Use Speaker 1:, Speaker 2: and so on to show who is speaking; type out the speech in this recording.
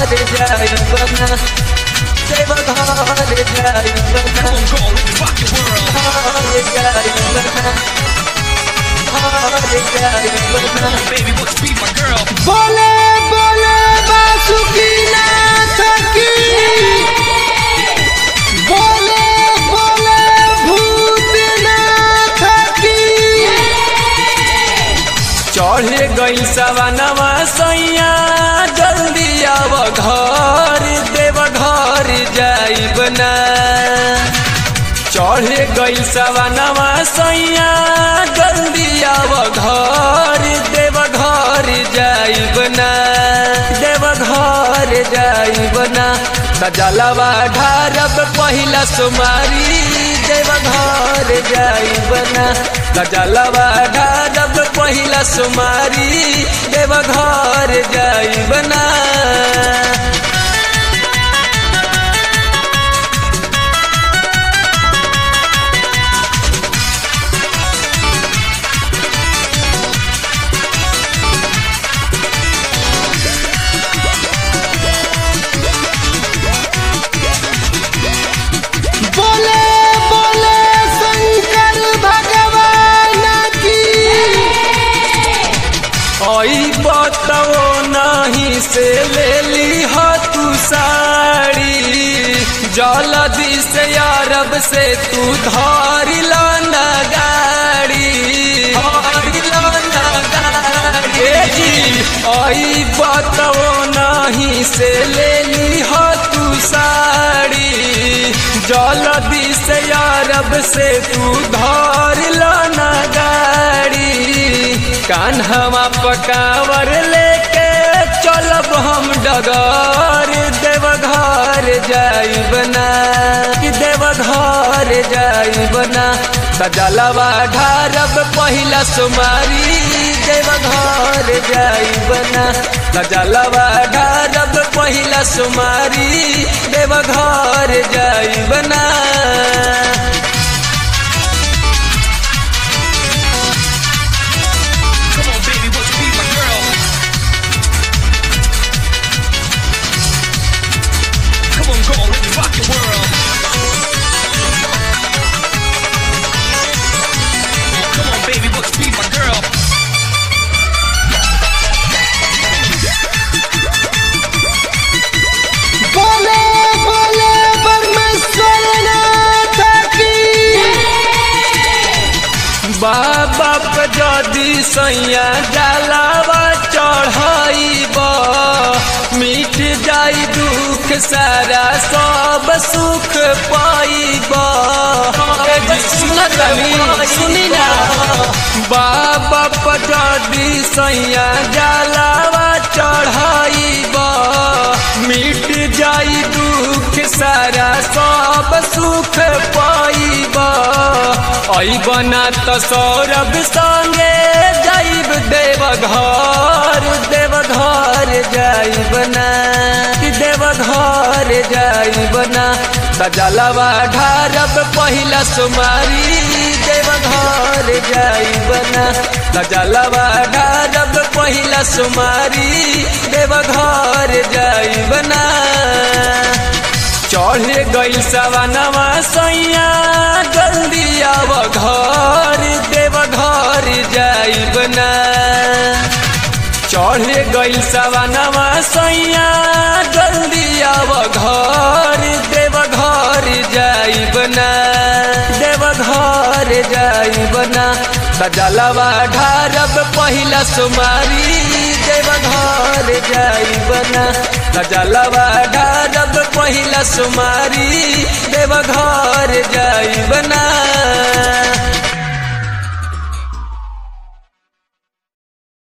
Speaker 1: जाइबना देवघर जाइबना
Speaker 2: बोले बोले बासुकीनाथ की बोले बोले भूतनाथ की।
Speaker 1: चढ़े गई सवनवा सैया जल्दी आव घर देवघर जाइबना चढ़े गई सवनवा सैया जल्दी आव घर देवघर जाइबना देवघर जाइबना सजलवा ढारब पहिला सुमारी देवघर जाइबना सजलवा ढारब पहिला सुमारी देवघर जाइबना।
Speaker 2: बोले बोले शंकर भगवान की।
Speaker 1: ओई बताओ नहीं से ले ली हो तू साड़ी जल्दी से अरब से तू धारी लाना गाड़ी ओई बताओ नहीं से ले ली हो तू साड़ी जल्दी से अरब से तू धार लाना गाड़ी कान्हवा पकावर लेके चलब हम डगर देवघर जाइबना देवघर जाइबना सजलवा ढारब पहिला सुमारी देवघर जाइबना सजलवा ढारब पहिला सुमारी देवघर जाइबना।
Speaker 2: बोले बोले परमेश्वरनाथ की।
Speaker 1: बाबा पे जदी सैया जलावा चढ़ाइब मिट जाई दुख सारा सब सुख पाइब सुनी ना बाबा पे जदी सैया जलावा चढ़ाइब मिट जाई दुख सारा सब सुख पाइब अइबना त सौरभ संगे जाइब देवघर देवघर जाइबना देवघर जाइबना सजलवा ढारब पहिला सुमारी देवघर जाइबना सजलवा ढारब पहिला सुमारी देवघर जाइबना। चढ़े गई सवनवा सैया जल्दी आव घर देवघर जाइबना चढ़े गई सवनवा सैया जल्दी आव घर देवघर जाइबना देवघर जाइबना सजलवा ढारब पहिला सुमारी देवघर जाइबना सजलवा ढारब पहिला सुमारी देवघर जाइबना।